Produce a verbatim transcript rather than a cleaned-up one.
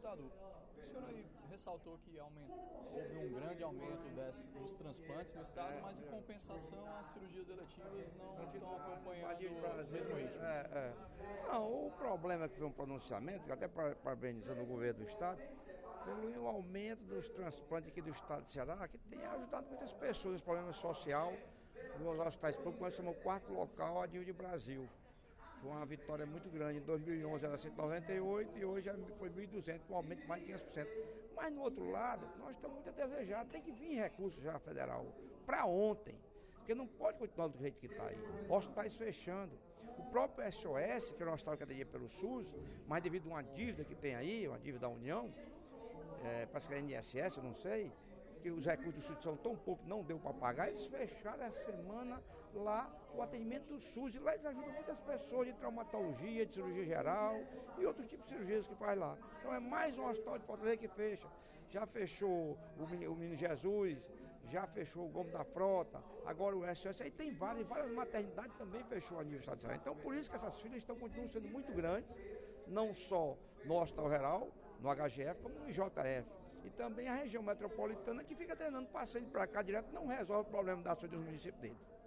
Delegado, o senhor aí ressaltou que aumentou, houve um grande aumento des, dos transplantes no estado, mas em compensação as cirurgias eletivas não estão acompanhando o mesmo ritmo. É, é. Não, o problema é que foi um pronunciamento, que até parabenizando o governo do estado, pelo aumento dos transplantes aqui do estado de Ceará, que tem ajudado muitas pessoas, esse problema social nos hospitais públicos, nós somos o quarto local a nível de Brasil. Foi uma vitória muito grande. Em dois mil e onze era cento e noventa e oito e hoje foi mil e duzentos, um aumento de mais de quinhentos por cento. Mas no outro lado, nós estamos muito a desejar. Tem que vir recurso já federal para ontem, porque não pode continuar do jeito que está aí. Hospitais fechando. O próprio S O S, que é um hospital que atendia pelo SUS, mas devido a uma dívida que tem aí, uma dívida da União, é, parece que é I N S S, eu não sei, que os recursos do SUS são tão poucos, não deu para pagar, eles fecharam essa semana lá o atendimento do SUS, e lá eles ajudam muitas pessoas de traumatologia, de cirurgia geral e outros tipos de cirurgias que faz lá. Então é mais um hospital de Fortaleza que fecha. Já fechou o, o Menino Jesus, já fechou o Gomes da Frota, agora o S O S, aí tem várias, várias maternidades também fechou a nível do estado de Ceará. Então por isso que essas filas estão continuam sendo muito grandes, não só no Hospital Geral, no H G F, como no J F. E também a região metropolitana que fica treinando paciente para cá direto, não resolve o problema da saúde dos municípios dele.